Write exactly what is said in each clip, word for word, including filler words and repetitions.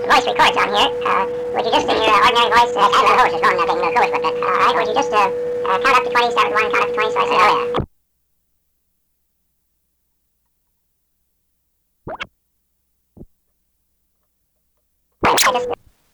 voice records on here. Uh, would you just, in your uh, ordinary voice, uh, kind of a host is going, not being a little host, but uh, all right, would you just uh, uh, count up to twenty, start with one, count up to twenty, so I say, oh yeah. I just,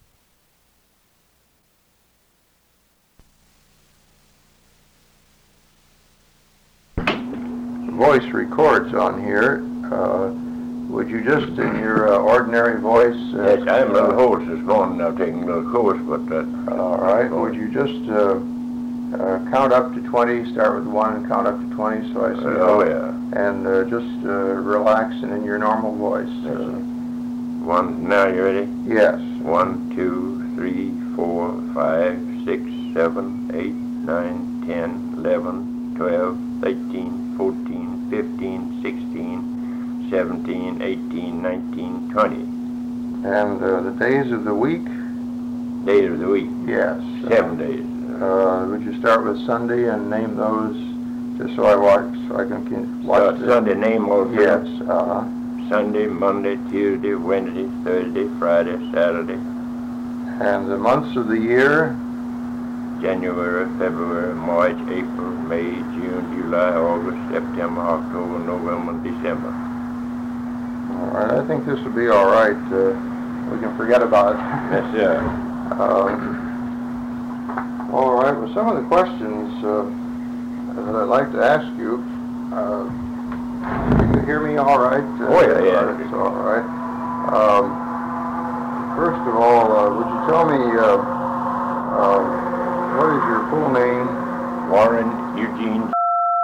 voice records on here. Uh, would you just, in your uh, ordinary voice... Uh, yes, I'm a little hoarse this morning. I'm taking a little course, but... Uh, all right. Would you just uh, uh, count up to twenty, start with one, count up to twenty, so I say... Uh, oh, yeah. And uh, just uh, relax and in your normal voice. Uh, one, now you ready? Yes. One, two, three, four, five, six, seven, eight, nine, ten, eleven, twelve, thirteen, fourteen, fifteen, sixteen, seventeen, eighteen, nineteen, twenty. And uh, the days of the week? Days of the week? Yes. Seven uh, days. Uh, would you start with Sunday and name those, just so I watch, so I can, can watch So Sunday, name all three? Yes. Uh, Sunday, Monday, Tuesday, Wednesday, Thursday, Friday, Saturday. And the months of the year? January, February, March, April, May, June, July, August, September, October, November, and December. All right, I think this will be all right. Uh, we can forget about it. Yes, sir. Um, all right, well, some of the questions uh, that I'd like to ask you, uh, can you hear me all right? Uh, Oh, yeah, yeah. It's all right. Um, first of all, uh, would you tell me uh, uh, what is your full name? Warren Eugene.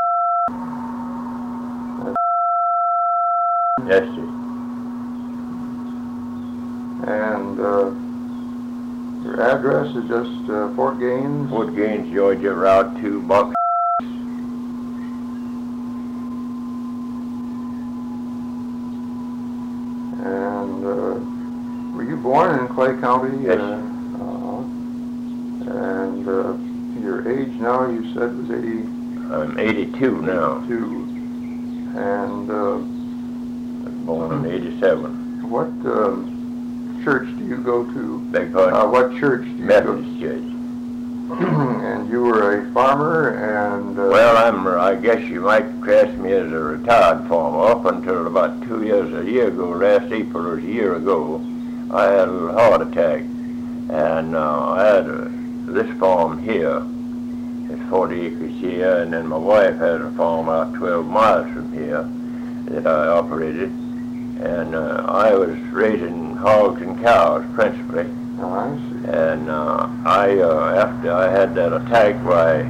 Yes, sir. And uh, your address is just uh, Fort Gaines? Fort Gaines, Georgia, Route two, Box. And uh, were you born in Clay County? Yes. Uh, uh, and uh, your age now, you said, was eighty? I'm eighty-two now. Two. And uh, I was born in eighty-seven. what um, church do you go to? Beg pardon? Uh, what church do you Methodist Church. go to? And you were a farmer and... Uh, Well, I'm, I guess you might class me as a retired farmer. Up until about two years, a year ago, last April or a year ago, I had a heart attack. And uh, I had a, this farm here. It's forty acres here, and then my wife had a farm out twelve miles from here that I operated. And uh, I was raising hogs and cows, principally. Oh, I see. And uh, I, uh, after I had that attack, why,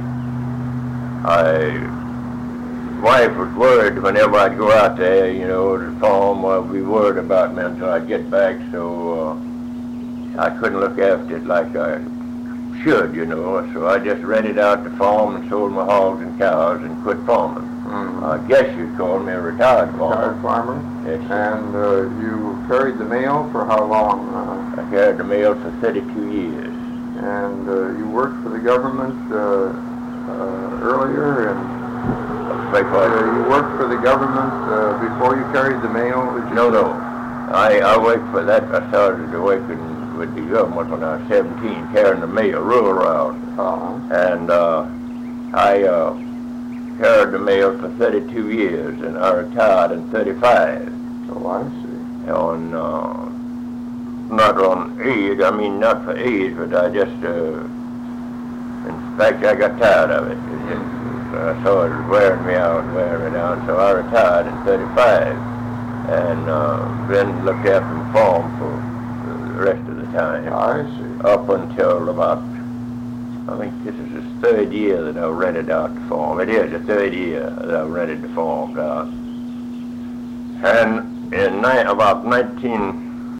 I, wife was worried whenever I'd go out there, you know, to the farm, I'd be worried about me until I'd get back, so uh, I couldn't look after it like I should, you know, so I just rented out the farm and sold my hogs and cows and quit farming. Mm-hmm. I guess you'd call me a retired farmer. Retired farmer? Yes, sir. And uh, you carried the mail for how long? Uh, I carried the mail for thirty-two years. and uh, you worked for the government uh, uh, earlier, and Beg pardon? uh, you worked for the government uh, before you carried the mail? Did you No, say? no. I, I worked for that. I started working with the government when I was seventeen, carrying the mail, rural route. Uh-huh. And uh, I uh, carried the mail for thirty-two years, and I retired in thirty-five. Oh, I see. On, uh, not on age, I mean, not for age, but I just, uh, in fact, I got tired of it. It just, I saw it was wearing me out, wearing me down, so I retired in thirty-five. And uh, then looked after my farm for the rest of the time. I see. Up until about, I think this is the third year that I rented out the farm. It is the third year that I rented the farm out. And in ni- about nineteen